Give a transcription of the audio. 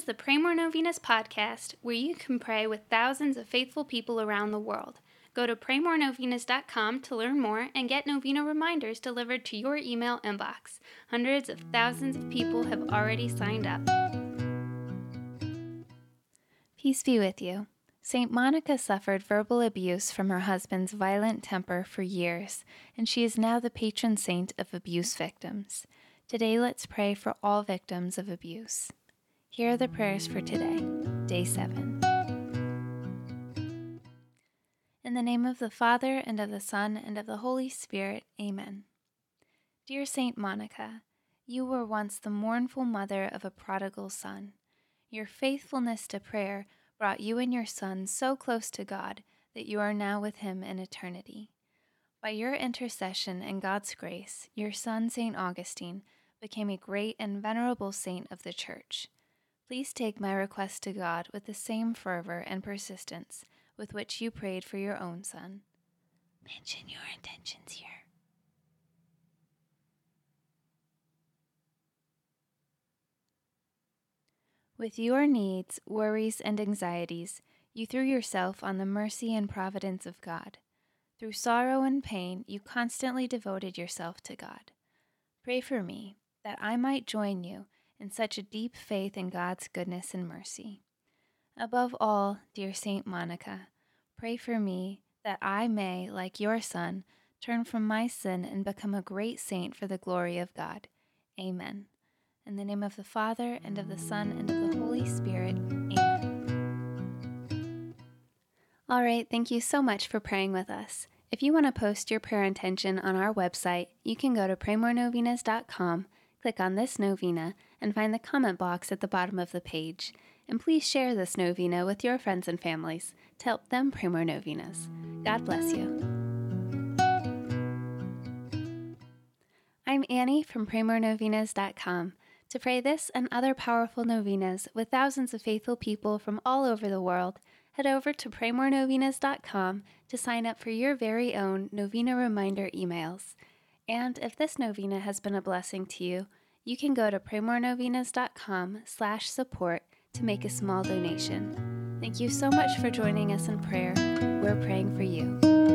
the Pray More Novenas podcast, where you can pray with thousands of faithful people around the world. Go to praymorenovenas.com to learn more and get novena reminders delivered to your email inbox. Hundreds of thousands of people have already signed up. Peace be with you. St. Monica suffered verbal abuse from her husband's violent temper for years, and she is now the patron saint of abuse victims. Today, let's pray for all victims of abuse. Here are the prayers for today, Day 7. In the name of the Father, and of the Son, and of the Holy Spirit, Amen. Dear St. Monica, you were once the mournful mother of a prodigal son. Your faithfulness to prayer brought you and your son so close to God that you are now with him in eternity. By your intercession and God's grace, your son, St. Augustine, became a great and venerable saint of the Church. Please take my request to God with the same fervor and persistence with which you prayed for your own son. Mention your intentions here. With your needs, worries, and anxieties, you threw yourself on the mercy and providence of God. Through sorrow and pain, you constantly devoted yourself to God. Pray for me, that I might join you in such a deep faith in God's goodness and mercy. Above all, dear Saint Monica, pray for me that I may, like your son, turn from my sin and become a great saint for the glory of God. Amen. In the name of the Father, and of the Son, and of the Holy Spirit. Amen. All right, thank you so much for praying with us. If you want to post your prayer intention on our website, you can go to praymorenovenas.com, click on this novena, and find the comment box at the bottom of the page. And please share this novena with your friends and families to help them pray more novenas. God bless you. I'm Annie from praymorenovenas.com. To pray this and other powerful novenas with thousands of faithful people from all over the world, head over to praymorenovenas.com to sign up for your very own novena reminder emails. And if this novena has been a blessing to you, you can go to praymorenovenas.com/support to make a small donation. Thank you so much for joining us in prayer. We're praying for you.